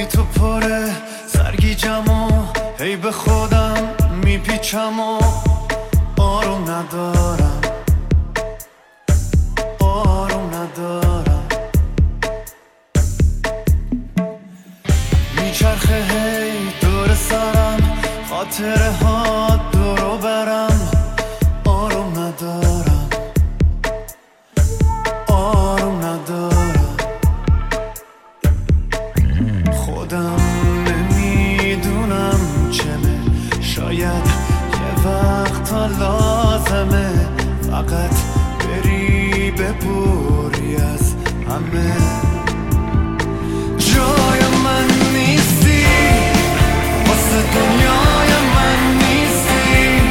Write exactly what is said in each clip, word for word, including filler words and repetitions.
تو پره سرگیجم و هی به خودم میپیچم و آروم ندارم آروم ندارم میچرخه هی دور سرم خاطره ها دورو برم آروم ندارم آروم ندارم خودم نمیدونم چمه شاید یه وقتا لازمه فقط بری ببوری از همه جای من نیستی واسه دنیای من نیستی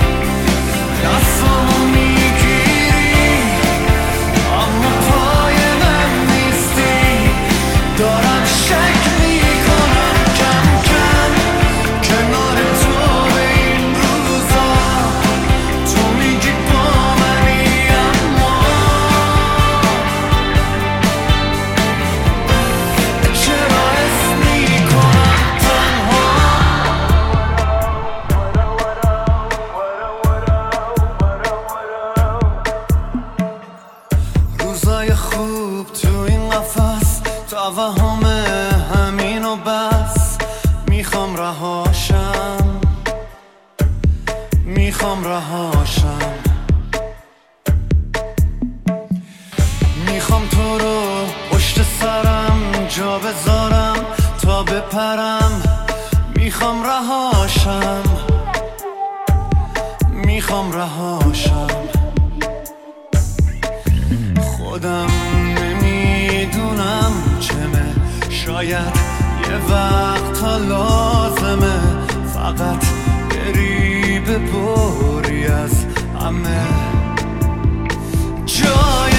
دستامو میگیری اما پای من نیستی دارم شک میکنم کم کم کنار تو به این روزا تو میگی با منی اما چرا حس میکنم تنها روزای خوب تو این قفس توهم همین و بس میخوام رهاشم میخوام رهاشم میخوام تو رو پشت سرم جا بذارم تا بپرم میخوام رهاشم میخوام رهاشم خودم نمیدونم چمه شاید یه وقتا لازمه فقط بری ببری از همه جای